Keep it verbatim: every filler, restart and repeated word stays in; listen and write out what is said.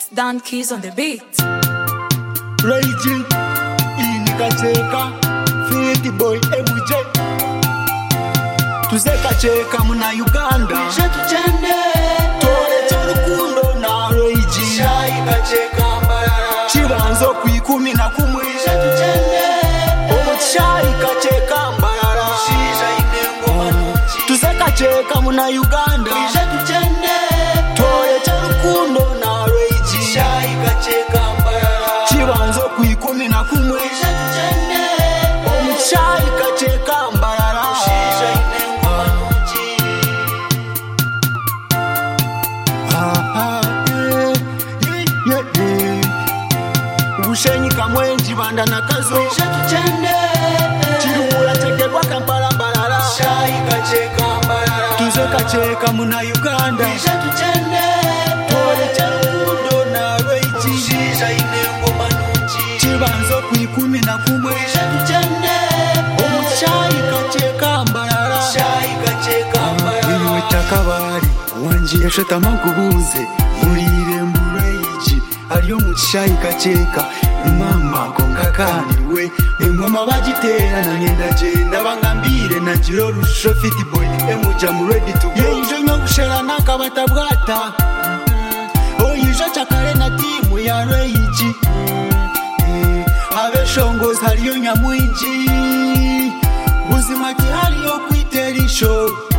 It's Dan Keys on the beat. Raging in Kacheka, Fitty Boy M J. Tuzeka cheka muna Uganda. Shatu chende Tore chorukundo na Raging. Shai kacheka mbarara Chibanzo kuikumi na kumwe. Shatu chende Omo shai kacheka mbarara Shisha inengo manunchi Tuzeka cheka muna Uganda. Shatu chende Tore chorukundo na Raging. Shai kacheka mbarara Chibanzo kuikumi na kumwe. Shatu chende Omo shai kacheka mbarara Shisha inengo manunchi Ushenyi kamwenji banda na kazo Shatu chende Chirumula cheke kwa kampala mbalala Shai kacheka mbarara Tuzeka cheka muna Uganda. Shatu chende Tore charukundo na Raging. Shisha inengo manunchi Chibanzo kuikumi na kumwe. Shatu chende Omuchai kacheka mbalala Shai kacheka mbarara Iliwe takabari Wanji yashata makubuze Murire mbureiji Aliyo muchai kacheka Mama konkakaniwe Engoma bagitera na ngenda jenda Bangambire na jiro rusho Fitty Boy Emuja mu ready to go. Yejo nyo gushera nakabatabwata Oyijo chakare na timu ya Raging. Abeshongozi haliyo nyamwinji Buzima kihaliyo kwiterisho